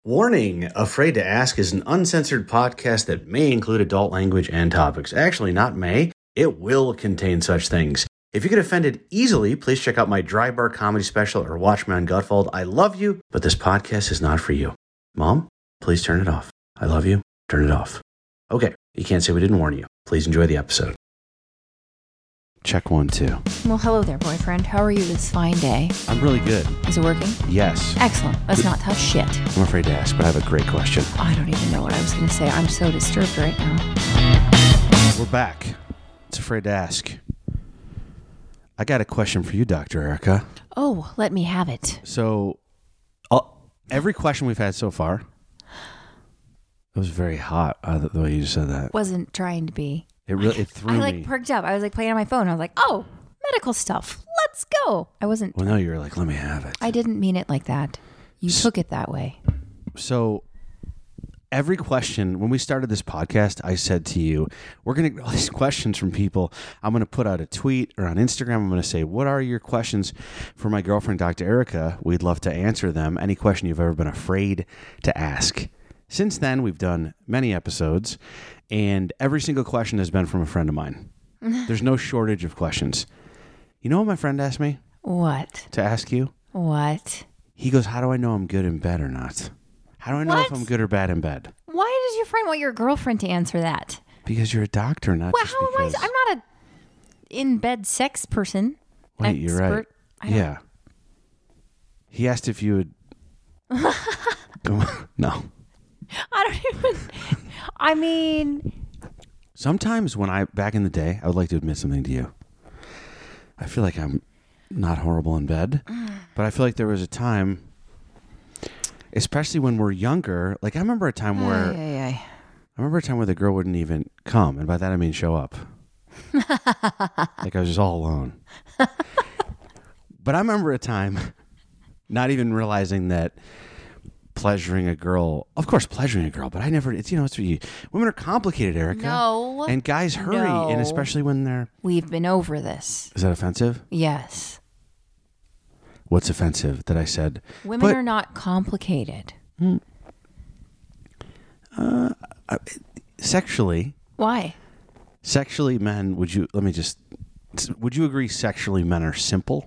Warning, Afraid to Ask is an uncensored podcast that may include adult language and topics. Actually, not may. It will contain such things. If you get offended easily, please check out my Dry Bar comedy special or watch me on Gutfeld. I love you, but this podcast is not for you. Mom, please turn it off. I love you. Turn it off. Okay, you can't say we didn't warn you. Please enjoy the episode. Check 1, 2. Well, hello there, boyfriend. How are you this fine day? I'm really good. Is it working? Yes. Excellent. Let's not touch shit. I'm afraid to ask, but I have a great question. I don't even know what I was going to say. I'm so disturbed right now. We're back. It's Afraid to Ask. I got a question for you, Dr. Erica. Oh, let me have it. So, every question we've had so far, it was very hot, the way you said that. Wasn't trying to be. It threw me. I perked up. I was playing on my phone. I was like, oh, medical stuff. Let's go. I wasn't. Well, no, you were like, let me have it. I didn't mean it like that. You took it that way. So, every question, when we started this podcast, I said to you, we're going to get all these questions from people. I'm going to put out a tweet or on Instagram. I'm going to say, what are your questions for my girlfriend, Dr. Erica? We'd love to answer them. Any question you've ever been afraid to ask. Since then, we've done many episodes, and every single question has been from a friend of mine. There's no shortage of questions. You know what my friend asked me? What? To ask you? What? He goes, how do I know I'm good in bed or not? How do I know if I'm good or bad in bed? Why does your friend want your girlfriend to answer that? Because you're a doctor, not Well, just how am because... I? I'm not a in-bed sex person. Wait, you're right. Yeah. He asked if you would... No. I don't even... I mean... Sometimes back in the day, I would like to admit something to you. I feel like I'm not horrible in bed, but I feel like there was a time, especially when we're younger, like I remember a time where... I remember a time where the girl wouldn't even come, and by that I mean show up. Like I was just all alone. But I remember a time not even realizing that pleasuring a girl, of course pleasuring a girl, but I never, it's women are complicated, Erica. No. And guys hurry, and especially when they're... We've been over this. Is that offensive? Yes. What's offensive that I said? Women are not complicated. Sexually. Why? Sexually, men, would you agree sexually men are simple?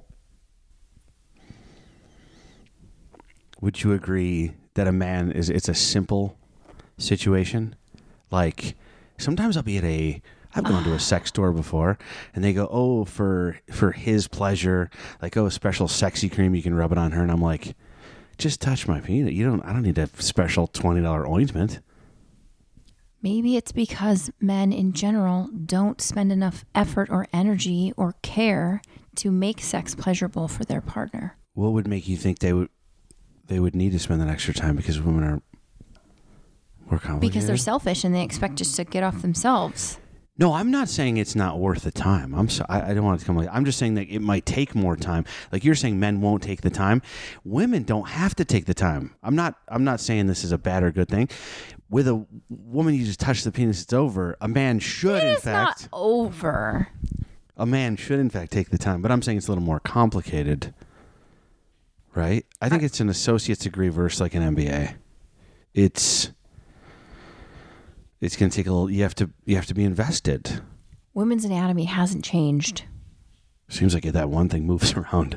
Would you agree that a man it's a simple situation? Like sometimes I've gone to a sex store before and they go, oh, for his pleasure, like, oh, a special sexy cream, you can rub it on her. And I'm like, just touch my penis. I don't need a special $20 ointment. Maybe it's because men in general don't spend enough effort or energy or care to make sex pleasurable for their partner. What would make you think they would need to spend that extra time? Because women are more complicated? Because they're selfish and they expect just to get off themselves. No, I'm not saying it's not worth the time. I don't want it to come like... I'm just saying that it might take more time. Like you're saying men won't take the time. Women don't have to take the time. I'm not saying this is a bad or good thing. With a woman, you just touch the penis, it's over. A man should, in fact... It's not over. A man should, in fact, take the time. But I'm saying it's a little more complicated. Right? I think it's an associate's degree versus like an MBA. It's going to take a little... You have to be invested. Women's anatomy hasn't changed. Seems like that one thing moves around.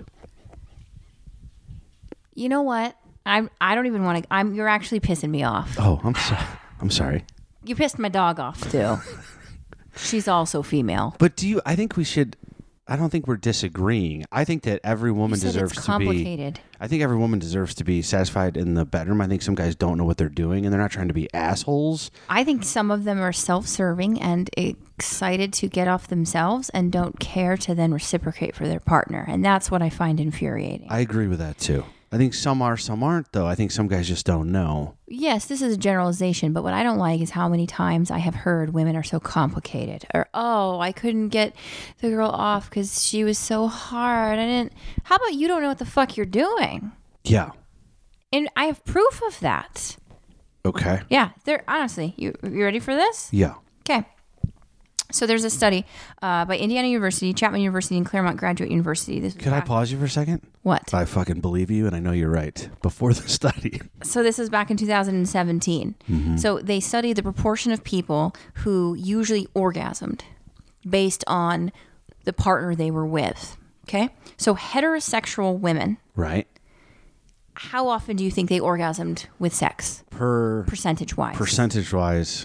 You know what? I don't even want to... You're actually pissing me off. Oh, I'm sorry. You pissed my dog off too. She's also female. But I think we should... I don't think we're disagreeing. I think that every woman deserves it's to be... complicated. I think every woman deserves to be satisfied in the bedroom. I think some guys don't know what they're doing and they're not trying to be assholes. I think some of them are self-serving and excited to get off themselves and don't care to then reciprocate for their partner. And that's what I find infuriating. I agree with that too. I think some are, some aren't, though. I think some guys just don't know. Yes, this is a generalization, but what I don't like is how many times I have heard women are so complicated. Or, oh, I couldn't get the girl off because she was so hard. How about you don't know what the fuck you're doing? Yeah. And I have proof of that. Okay. Yeah, honestly, you ready for this? Yeah. Okay. So there's a study by Indiana University, Chapman University, and Claremont Graduate University. Could I pause you for a second? What? I fucking believe you, and I know you're right. Before the study. So this is back in 2017. So they studied the proportion of people who usually orgasmed based on the partner they were with. Okay? So heterosexual women, Right. how often do you think they orgasmed with sex? Percentage-wise. Percentage-wise,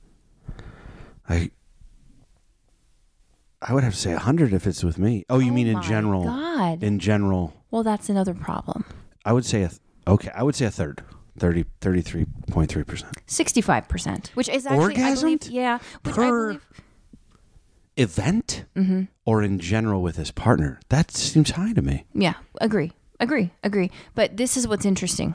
I would have to say 100 if it's with me. Oh, you mean in general? God. In general. Well, that's another problem. I would say I would say a third. 33.3%. 65%, which is actually, I believe, Orgasmed? which Per I believe, event? Or in general with his partner? That seems high to me. yeah, agree. But this is what's interesting.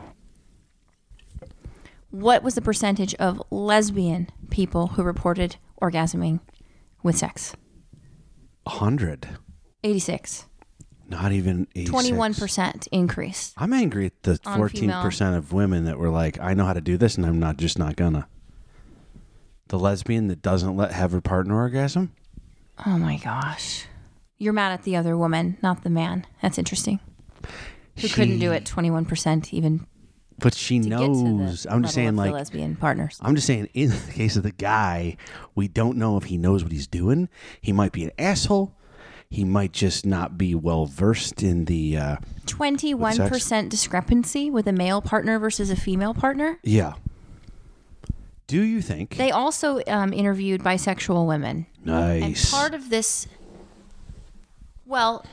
What was the percentage of lesbian people who reported orgasming with sex? 100. 86. Not even 86. 21% increase. I'm angry at the On 14% of women that were like, I know how to do this and I'm not gonna. The lesbian that doesn't have her partner orgasm? Oh my gosh. You're mad at the other woman, not the man. That's interesting. Who couldn't do it 21% even But she to knows. get to the I'm just saying, level of like, the lesbian partners. I'm just saying, in the case of the guy, we don't know if he knows what he's doing. He might be an asshole. He might just not be well versed in the. 21% discrepancy with a male partner versus a female partner. Yeah. Do you think? They also interviewed bisexual women. Nice. And part of this, well,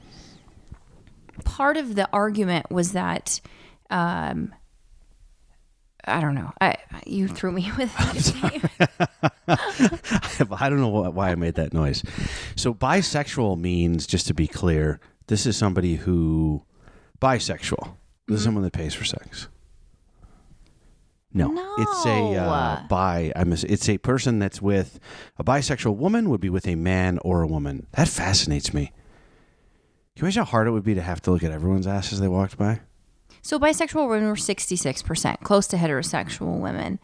part of the argument was that, I don't know. You threw me with that. I don't know why I made that noise. So bisexual means, just to be clear, this is somebody who bisexual. This is someone that pays for sex. No. It's a it's a person that's with a bisexual woman would be with a man or a woman. That fascinates me. Can you imagine how hard it would be to have to look at everyone's ass as they walked by? So bisexual women were 66%, close to heterosexual women.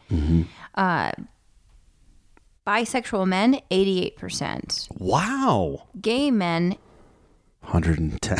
Bisexual men, 88%. Wow. Gay men, 110.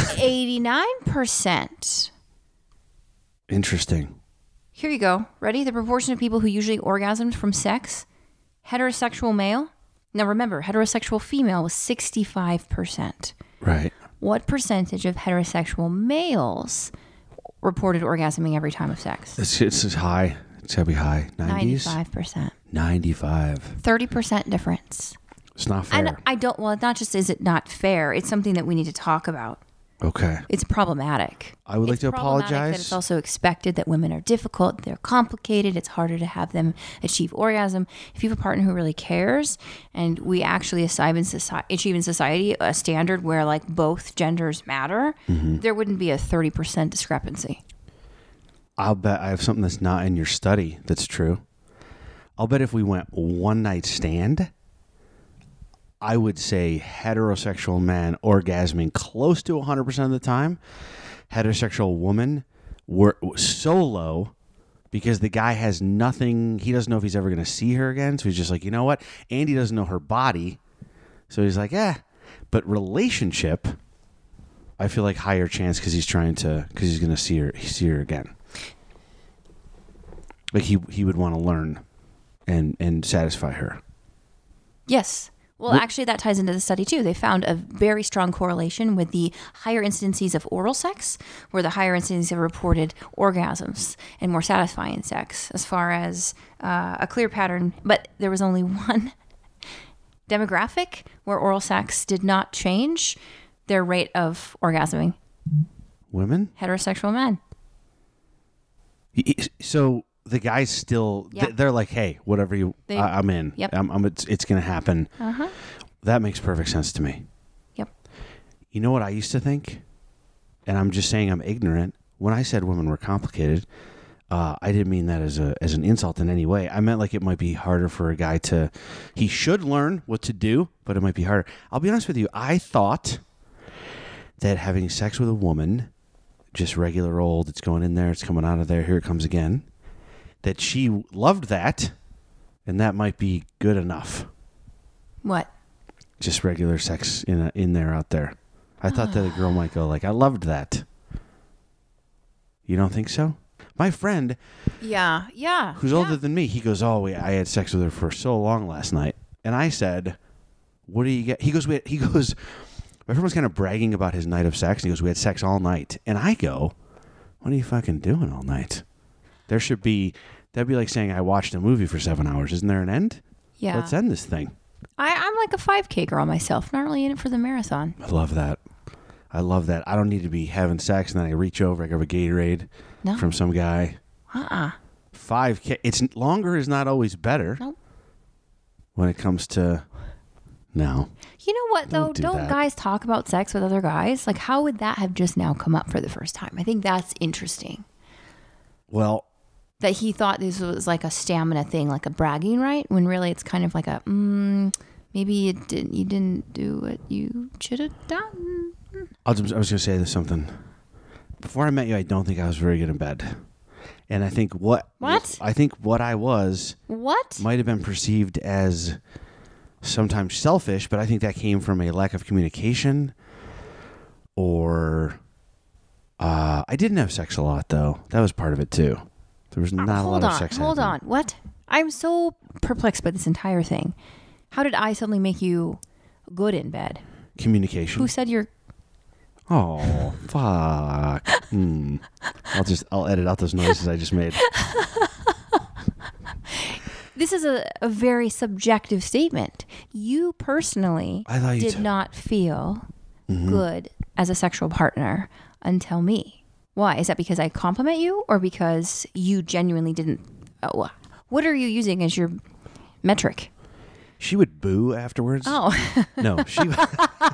89%. Interesting. Here you go. Ready? The proportion of people who usually orgasmed from sex. Heterosexual male. Now remember, heterosexual female was 65%. Right. What percentage of heterosexual males reported orgasming every time of sex? It's high. It's got to be high. 90s? 95%. 95. 30% difference. It's not fair. And I don't, well, not just is it not fair, it's something that we need to talk about. Okay. It's problematic. I would like to problematic apologize. That it's also expected that women are difficult, they're complicated, it's harder to have them achieve orgasm. If you have a partner who really cares, and we actually achieve in society a standard where like both genders matter, there wouldn't be a 30% discrepancy. I'll bet I have something that's not in your study that's true. I'll bet if we went one night stand, I would say heterosexual man orgasming close to 100% of the time. Heterosexual woman were so low because the guy has nothing. He doesn't know if he's ever going to see her again. So he's just like, you know what? And he doesn't know her body. So he's like, But relationship, I feel like higher chance because he's going to see her again. Like he would want to learn and satisfy her. Yes. Well, actually, that ties into the study, too. They found a very strong correlation with the higher incidences of oral sex, where the higher incidences of reported orgasms and more satisfying sex, as far as a clear pattern. But there was only one demographic where oral sex did not change their rate of orgasming. Women? Heterosexual men. So the guys still, they're like, hey, whatever I'm in. Yep. It's going to happen. Uh-huh. That makes perfect sense to me. Yep. You know what I used to think? And I'm just saying I'm ignorant. When I said women were complicated, I didn't mean that as an insult in any way. I meant like it might be harder for a guy he should learn what to do, but it might be harder. I'll be honest with you. I thought that having sex with a woman, just regular old, it's going in there, it's coming out of there, here it comes again, that she loved that, and that might be good enough. What? just regular sex in there out there. I thought that a girl might go like, I loved that. You don't think so? My friend, who's older than me, he goes, oh, I had sex with her for so long last night. And I said, what do you get? He goes, my friend was kind of bragging about his night of sex. And he goes, we had sex all night. And I go, what are you fucking doing all night? That'd be like saying I watched a movie for 7 hours. Isn't there an end? Yeah. Let's end this thing. I'm like a 5K girl myself. Not really in it for the marathon. I love that. I don't need to be having sex and then I reach over, I grab a Gatorade from some guy. 5K. It's longer is not always better. Nope. When it comes to no. You know what though? Don't that. guys talk about sex with other guys? Like, how would that have just now come up for the first time? I think that's interesting. Well, that he thought this was like a stamina thing, like a bragging right, when really it's kind of like a maybe you didn't do what you should have done. I was going to say this something. Before I met you, I don't think I was very good in bed. And I think what I was might have been perceived as sometimes selfish, but I think that came from a lack of communication or I didn't have sex a lot though. That was part of it too. There was not a lot of sex. Hold on. What? I'm so perplexed by this entire thing. How did I suddenly make you good in bed? Communication. Who said you're... Oh, fuck. I'll edit out those noises I just made. This is a very subjective statement. You personally did not feel good as a sexual partner until me. Why? Is that because I compliment you or because you genuinely didn't? Oh, what are you using as your metric? She would boo afterwards. Oh. No, she would.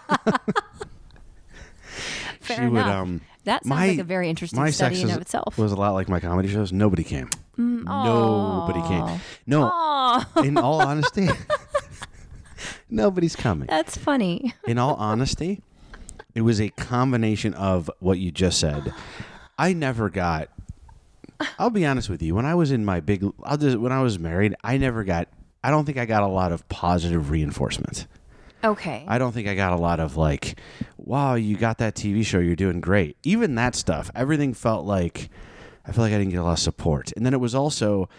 Fair enough. That sounds like a very interesting study in of itself. Was a lot like my comedy shows. Nobody came. Nobody came. No. In all honesty, nobody's coming. That's funny. In all honesty, it was a combination of what you just said. I never got. I'll be honest with you. When I was in my when I was married, I don't think I got a lot of positive reinforcement. Okay. I don't think I got a lot of like, wow, you got that TV show, you're doing great. Even that stuff, everything felt like, I feel like I didn't get a lot of support. And then it was also,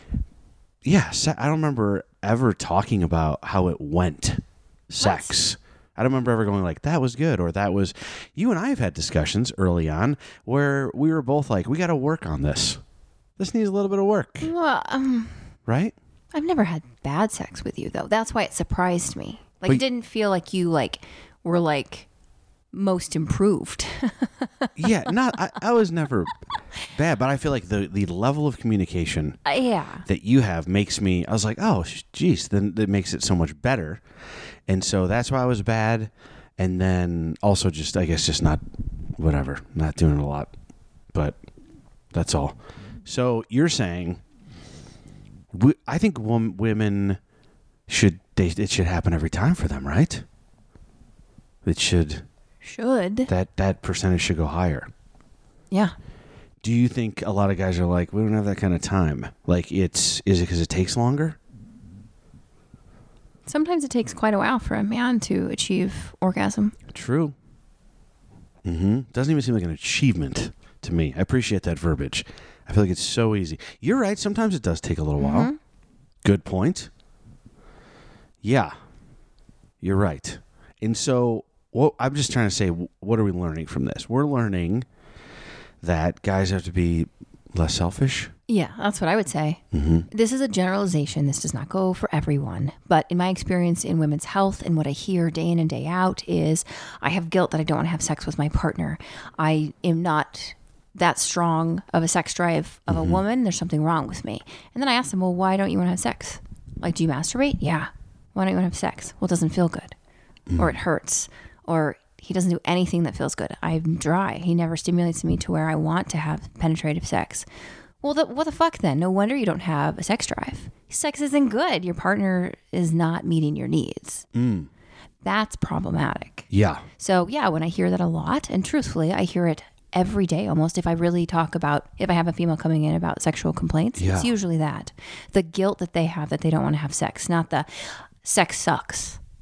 I don't remember ever talking about how it went, sex. I don't remember ever going like, that was good, or that was, you and I have had discussions early on where we were both like, we got to work on this. This needs a little bit of work. Well, right? I've never had bad sex with you though. That's why it surprised me. Like, it didn't feel like you were most improved. Yeah, I was never bad, but I feel like the level of communication that you have makes me, I was like, oh, geez, then that makes it so much better. And so that's why I was bad. And then also just, I guess, just not doing a lot. But that's all. So you're saying, I think women it should happen every time for them, right? It should. That percentage should go higher. Yeah. Do you think a lot of guys are like, we don't have that kind of time? Like, is it because it takes longer? Sometimes it takes quite a while for a man to achieve orgasm. True. Doesn't even seem like an achievement to me. I appreciate that verbiage. I feel like it's so easy. You're right. Sometimes it does take a little while. Good point. Yeah, you're right. And so I'm just trying to say, what are we learning from this? We're learning that guys have to be less selfish. Yeah, that's what I would say. This is a generalization. This does not go for everyone. But in my experience in women's health and what I hear day in and day out is I have guilt that I don't want to have sex with my partner. I am not that strong of a sex drive of a woman. There's something wrong with me. And then I ask them, well, why don't you want to have sex? Like, do you masturbate? Yeah. Why don't you want to have sex? Well, it doesn't feel good. Or it hurts. Or he doesn't do anything that feels good. I'm dry. He never stimulates me to where I want to have penetrative sex. Well, what the fuck then? No wonder you don't have a sex drive. Sex isn't good. Your partner is not meeting your needs. That's problematic. Yeah. So, yeah, when I hear that a lot, and truthfully, I hear it every day almost. If I really talk about, if I have a female coming in about sexual complaints, it's usually that. The guilt that they have that they don't want to have sex, not the sex sucks.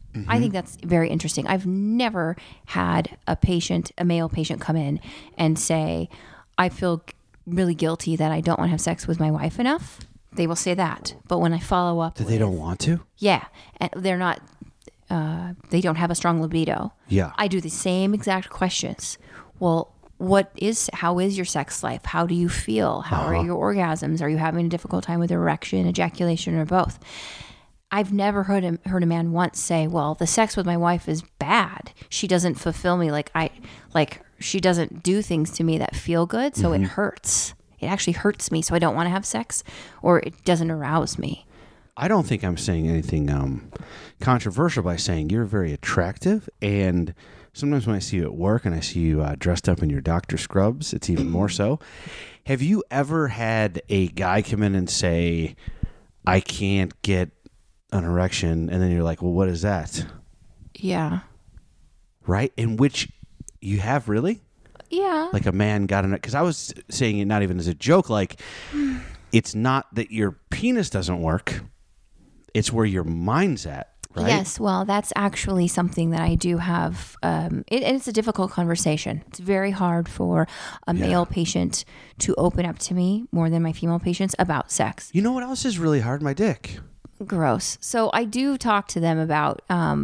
I think that's very interesting. I've never had a male patient come in and say, I feel really guilty that I don't want to have sex with my wife enough. They will say that. But when I follow up, They don't want to? yeah, and they're not, they don't have a strong libido. Yeah. I do the same exact questions. Well, how is your sex life? How do you feel? How are your orgasms? Are you having a difficult time with erection, ejaculation, or both? I've never heard a man once say, well, the sex with my wife is bad. She doesn't fulfill me she doesn't do things to me that feel good, so it hurts. It actually hurts me, so I don't want to have sex, or it doesn't arouse me. I don't think I'm saying anything controversial by saying you're very attractive, and sometimes when I see you at work and I see you dressed up in your Dr. Scrubs, it's even more so. Have you ever had a guy come in and say, I can't get an erection, and then you're like, well, what is that? Yeah. Right? In which you have really? Yeah. Like a man got an, because I was saying it not even as a joke, like it's not that your penis doesn't work, it's where your mind's at. Right? Yes, well, that's actually something that I do have. It's a difficult conversation. It's very hard for a male patient to open up to me more than my female patients about sex. You know what else is really hard? My dick. Gross. So I do talk to them about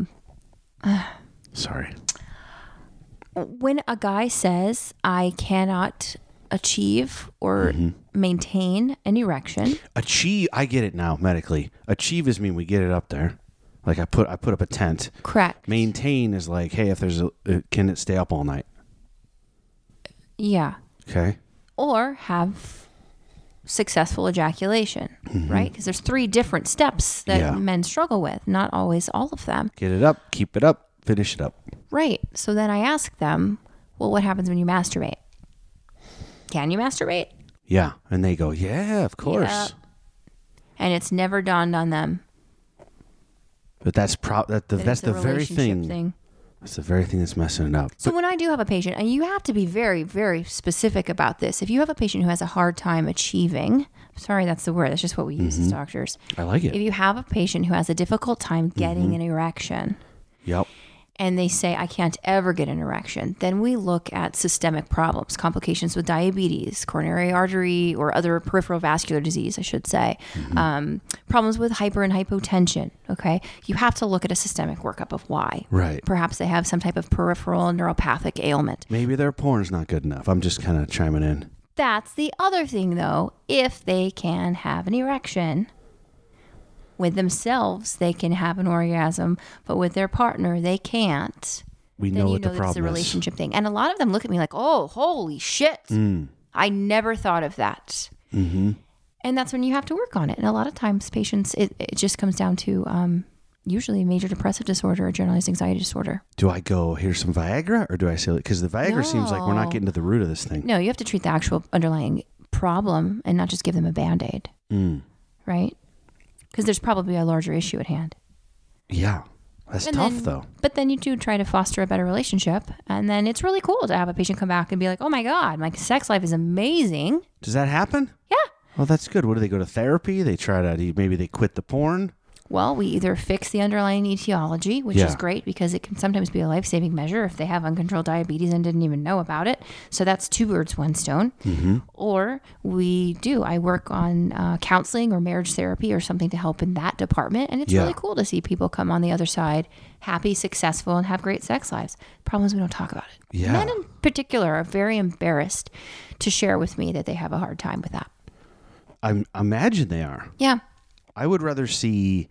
Sorry. when a guy says, I cannot achieve or maintain an erection. Achieve, I get it now medically. Achieve is mean we get it up there. Like I put up a tent. Correct. Maintain is like, hey, if there's can it stay up all night? Yeah. Okay. Or have successful ejaculation, right? Because there's 3 different steps that men struggle with, not always all of them. Get it up, keep it up, finish it up. Right. So then I ask them, well, what happens when you masturbate? Can you masturbate? Yeah. And they go, yeah, of course. Yeah. And it's never dawned on them. But that's the very thing. That's the very thing that's messing it up. So when I do have a patient, and you have to be very, very specific about this. If you have a patient who has a hard time achieving, sorry, that's the word. That's just what we use as doctors. I like it. If you have a patient who has a difficult time getting an erection, Yep. and they say, I can't ever get an erection, then we look at systemic problems, complications with diabetes, coronary artery, or other peripheral vascular disease, I should say, problems with hyper and hypotension, okay? You have to look at a systemic workup of why. Right. Perhaps they have some type of peripheral neuropathic ailment. Maybe their porn's not good enough. I'm just kind of chiming in. That's the other thing, though. If they can have an erection, with themselves, they can have an orgasm, but with their partner, they can't. We Then know you what know the that it's a problem is. relationship thing. And a lot of them look at me like, oh, holy shit. I never thought of that. Mm-hmm. And that's when you have to work on it. And a lot of times patients, it just comes down to usually major depressive disorder or generalized anxiety disorder. Do I go, here's some Viagra, or do I say, because the Viagra seems like we're not getting to the root of this thing. No, you have to treat the actual underlying problem and not just give them a Band-Aid. Right? Because there's probably a larger issue at hand. Yeah. That's tough, though. But then you do try to foster a better relationship. And then it's really cool to have a patient come back and be like, oh my God, my sex life is amazing. Does that happen? Yeah. Well, that's good. What do they go to therapy? They try to, maybe they quit the porn? Well, we either fix the underlying etiology, which is great because it can sometimes be a life-saving measure if they have uncontrolled diabetes and didn't even know about it. So that's 2 birds, 1 stone. Or I work on counseling or marriage therapy or something to help in that department. And it's really cool to see people come on the other side, happy, successful, and have great sex lives. Problem is we don't talk about it. Yeah. Men in particular are very embarrassed to share with me that they have a hard time with that. I imagine they are. Yeah. I would rather see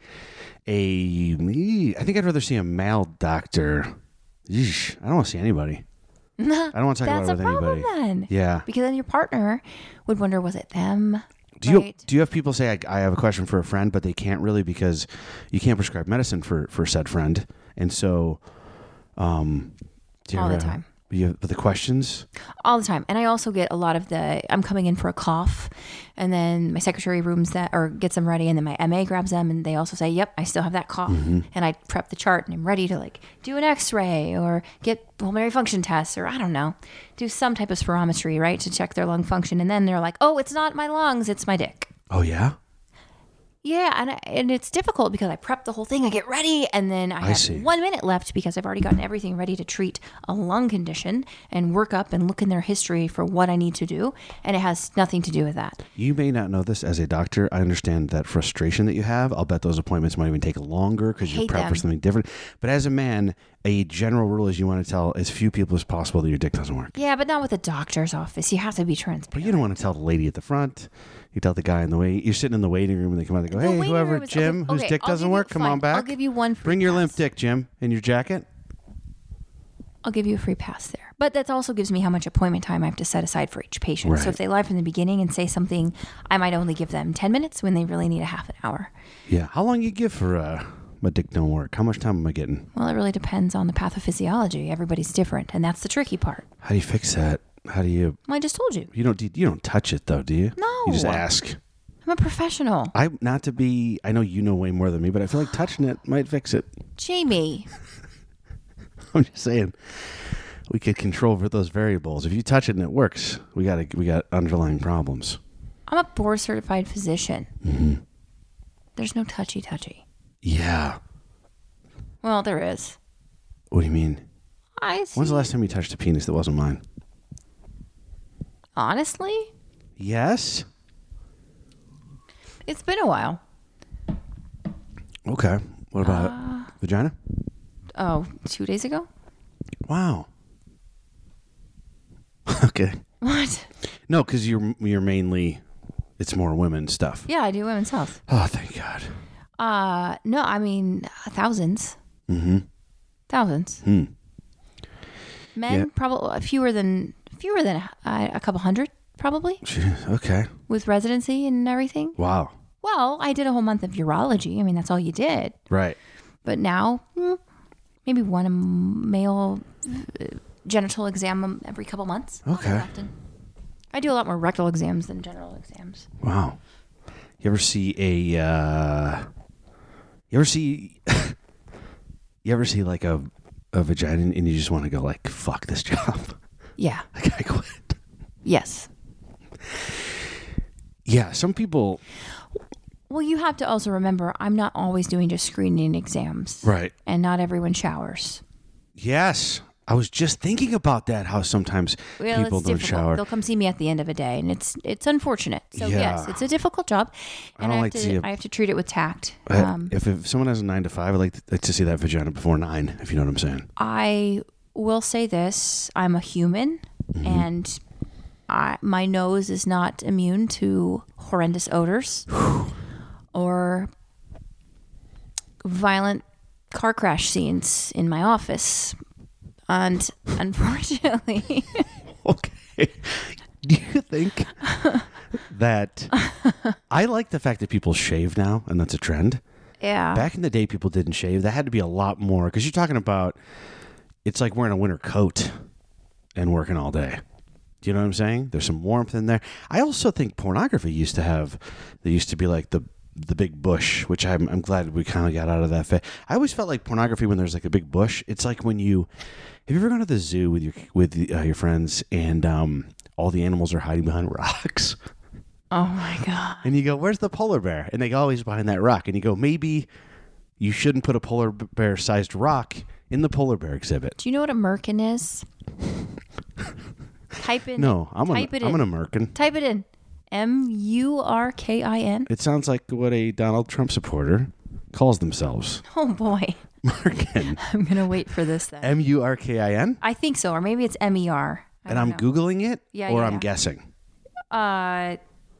I think I'd rather see a male doctor. Yeesh, I don't want to see anybody. I don't want to talk about it with anybody. That's a problem then. Yeah. Because then your partner would wonder, was it them? Do you have people say, I have a question for a friend, but they can't really because you can't prescribe medicine for said friend. And so, All the time. You have the questions? All the time. And I also get a lot of I'm coming in for a cough, and then my secretary gets them ready, and then my MA grabs them, and they also say, yep, I still have that cough. And I prep the chart, and I'm ready to do an x-ray or get pulmonary function tests, or I don't know, do some type of spirometry, right, to check their lung function. And then they're like, oh, it's not my lungs, it's my dick. Oh, yeah? Yeah, and it's difficult because I prep the whole thing, I get ready, and then I have see. 1 minute left because I've already gotten everything ready to treat a lung condition and work up and look in their history for what I need to do, and it has nothing to do with that. You may not know this as a doctor. I understand that frustration that you have. I'll bet those appointments might even take longer because you're Hate prepped for them. something different. But as a man, a general rule is you want to tell as few people as possible that your dick doesn't work. Yeah, but not with a doctor's office. You have to be But transparent. you don't want to tell the lady at the front. You tell the guy in the way. You're sitting in the waiting room and they come out and they go, The hey, waiting whoever, room is- Jim, okay, whose dick I'll doesn't give you- work, come fine, on back. I'll give you one free Bring your pass. limp dick, Jim, in your jacket. I'll give you a free pass there. But that also gives me how much appointment time I have to set aside for each patient. Right. So if they lie from the beginning and say something, I might only give them 10 minutes when they really need a half an hour. Yeah. How long you give for my dick don't work? How much time am I getting? Well, it really depends on the pathophysiology. Everybody's different, and that's the tricky part. How do you fix that? How do you? Well, I just told you. You don't touch it though, do you? No. You just ask. I'm a professional. I know you know way more than me, but I feel like touching it might fix it. Jamie. I'm just saying we could control for those variables. If you touch it and it works, we got underlying problems. I'm a board certified physician. Mm-hmm. There's no touchy. Yeah. Well, there is. What do you mean? I see. When's the last time you touched a penis that wasn't mine? Honestly, Yes. it's been a while. Okay. What about vagina? Oh, 2 days ago? Wow. Okay. What? No, because you're mainly it's more women stuff. Yeah, I do women's health. Oh, thank God. No, I mean thousands. Mm-hmm. Thousands. Hmm. Men, Yeah. probably fewer than a couple hundred, probably, Jeez, okay. with residency and everything. Wow. Well, I did a whole month of urology. I mean, that's all you did. Right. But now, maybe one male genital exam every couple months. Not Okay. very often. I do a lot more rectal exams than general exams. Wow. You ever see you ever see like a vagina and you just want to go like, fuck this job. Yeah. Like I quit. Yes. Yeah, some people. Well, you have to also remember, I'm not always doing just screening exams. Right. And not everyone showers. Yes. I was just thinking about that, how sometimes Well, people it's don't difficult. shower. They'll come see me at the end of a day, and it's unfortunate. So Yeah. yes, it's a difficult job, and don't I have like to see to a- I have to treat it with tact. If someone has a 9 to 5, I'd like to see that vagina before 9, if you know what I'm saying. I will say this: I'm a human, Mm-hmm. and my nose is not immune to horrendous odors or violent car crash scenes in my office. And unfortunately, Okay. Do you think that I like the fact that people shave now, and that's a trend? yeah. Back in the day, people didn't shave. That had to be a lot more because you're talking about it's like wearing a winter coat and working all day. Do you know what I'm saying? There's some warmth in there. I also think pornography used to be like the big bush, which I'm glad we kind of got out of that. I always felt like pornography when there's like a big bush. It's like when have you ever gone to the zoo with your friends and all the animals are hiding behind rocks? Oh my god. And you go, where's the polar bear? And they go, always behind that rock. And you go, maybe you shouldn't put a polar bear sized rock in the polar bear exhibit. Do you know what a merkin is? Type in. No, I'm an Type it in. American. Type it in. Murkin. It sounds like what a Donald Trump supporter calls themselves. Oh boy. Merkin. I'm gonna wait for this then. Murkin. I think so, or maybe it's MER. And I'm Googling it, Yeah, or yeah, I'm yeah. guessing. Uh,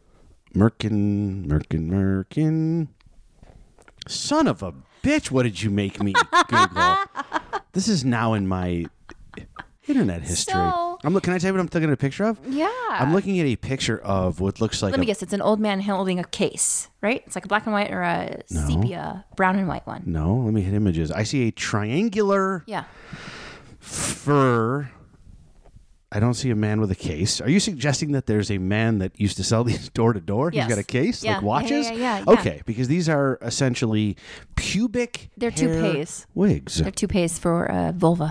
Merkin. Son of a bitch, what did you make me Google? This is now in my internet history. So- Can I tell you what I'm looking at a picture of? yeah. I'm looking at a picture of what looks like Let me guess. It's an old man holding a case, right? It's like a black and white or a sepia, brown and white one. No, let me hit images. I see a triangular Yeah. fur. I don't see a man with a case. Are you suggesting that there's a man that used to sell these door to door? Yes. He's got a case, Yeah. like watches? Yeah. Okay, because these are essentially pubic They're hair toupees. wigs. They're toupees for vulva.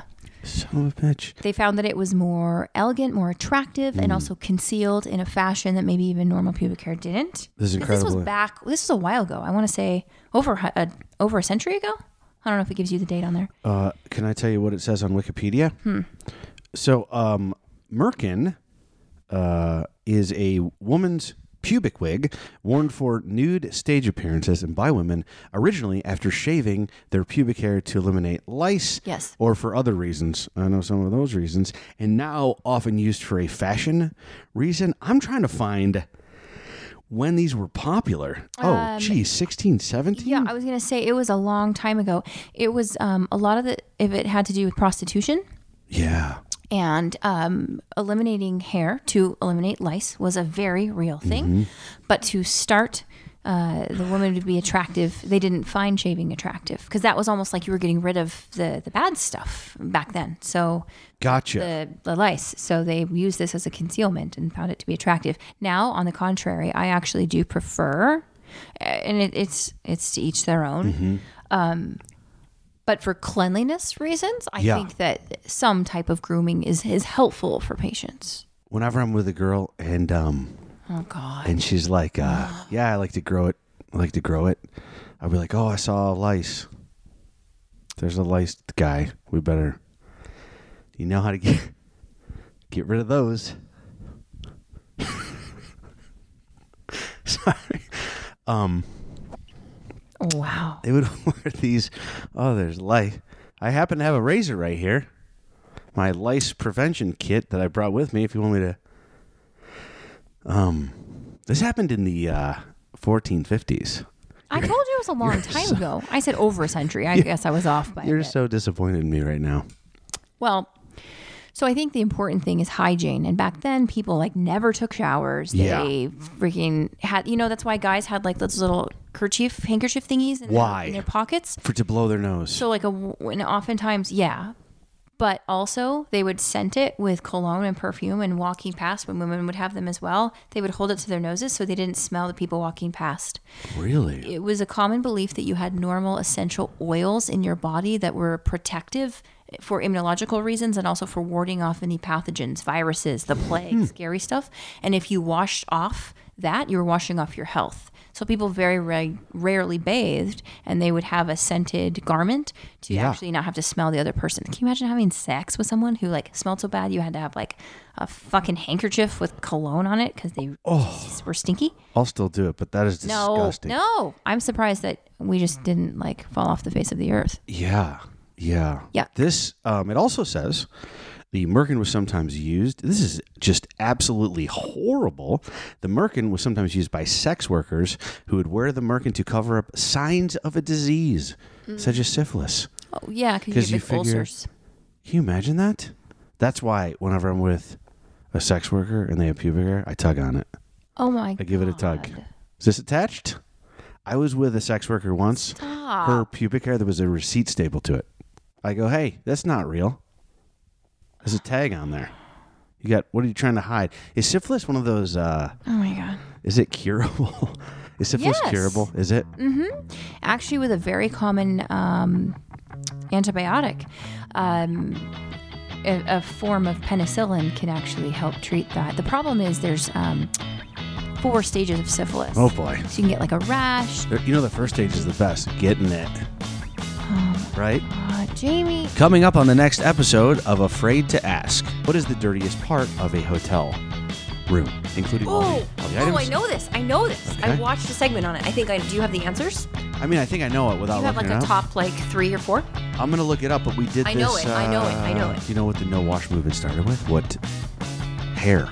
Son of a bitch. They found that it was more elegant, more attractive, and also concealed in a fashion that maybe even normal pubic hair didn't. This is incredible. This was a while ago. I want to say over a century ago. I don't know if it gives you the date on there. Can I tell you what it says on Wikipedia? So, merkin is a woman's pubic wig worn for nude stage appearances and by women originally after shaving their pubic hair to eliminate lice Yes. or for other reasons. I know some of those reasons. And now often used for a fashion reason. I'm trying to find when these were popular. 16, 17? Yeah, I was going to say it was a long time ago. It was a lot of it had to do with prostitution. Yeah. And eliminating hair to eliminate lice was a very real thing. But to start the woman to be attractive, they didn't find shaving attractive because that was almost like you were getting rid of the bad stuff back then. So Gotcha. the lice. So they used this as a concealment and found it to be attractive. Now, on the contrary, I actually do prefer, and it's to each their own. But for cleanliness reasons, I think that some type of grooming is helpful for patients. Whenever I'm with a girl and Oh God. and she's like, yeah, I like to grow it. I'll be like, oh, I saw a lice. There's a lice guy. We better, you know how to get rid of those. Sorry. Wow. They would wear these. Oh, there's lice. I happen to have a razor right here. My lice prevention kit that I brought with me. If you want me to. This happened in the 1450s. I told you it was a long time ago. I said over a century. I guess I was off by a You're bit. so disappointed in me right now. Well, so I think the important thing is hygiene. And back then, people like never took showers. They freaking had, that's why guys had like those little handkerchief thingies in their pockets. To blow their nose. So like and oftentimes, yeah. But also they would scent it with cologne and perfume, and walking past, when women would have them as well, they would hold it to their noses so they didn't smell the people walking past. Really? It was a common belief that you had normal essential oils in your body that were protective for immunological reasons and also for warding off any pathogens, viruses, the plague, scary stuff. And if you washed off that, you were washing off your health. So people very rarely bathed, and they would have a scented garment to actually not have to smell the other person. Can you imagine having sex with someone who like smelled so bad you had to have like a fucking handkerchief with cologne on it because they were stinky? I'll still do it, but that is disgusting. No. I'm surprised that we just didn't like fall off the face of the earth. Yeah. Yeah. This, it also says the merkin was sometimes used. This is just absolutely horrible. The merkin was sometimes used by sex workers who would wear the merkin to cover up signs of a disease, such as syphilis. Oh, yeah, because you get big ulcers. Can you imagine that? That's why whenever I'm with a sex worker and they have pubic hair, I tug on it. Oh, my God. I give it a tug. Is this attached? I was with a sex worker once. Stop. Her pubic hair, there was a receipt stapled to it. I go, hey, that's not real. There's a tag on there. What are you trying to hide? Is syphilis one of those, Oh my God. is it curable? Is syphilis curable? Is it? Mm-hmm. Actually, with a very common antibiotic, a form of penicillin can actually help treat that. The problem is there's 4 stages of syphilis. Oh boy. So you can get like a rash. The first stage is the best. Getting it. Right? Jamie. Coming up on the next episode of Afraid to Ask, what is the dirtiest part of a hotel room, including all the items? I know this. Okay. I watched a segment on it. Do you have the answers? I mean, I think I know it without Do you have looking like it a up. top like 3 or 4? I'm going to look it up, but we did I this. know it. I know it. Do you know what the no wash movement started with? What? Hair.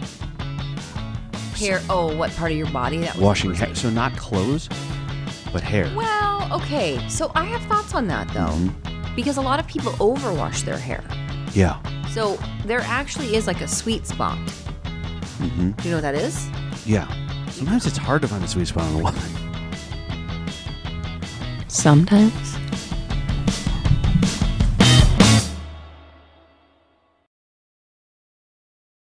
Hair. Oh, what part of your body that was Washing hair. So not clothes, but hair. Well, okay. So I have thoughts on that though. Because a lot of people overwash their hair. Yeah. So there actually is like a sweet spot. Mm-hmm. Do you know what that is? Yeah. Sometimes it's hard to find a sweet spot on a woman. Sometimes.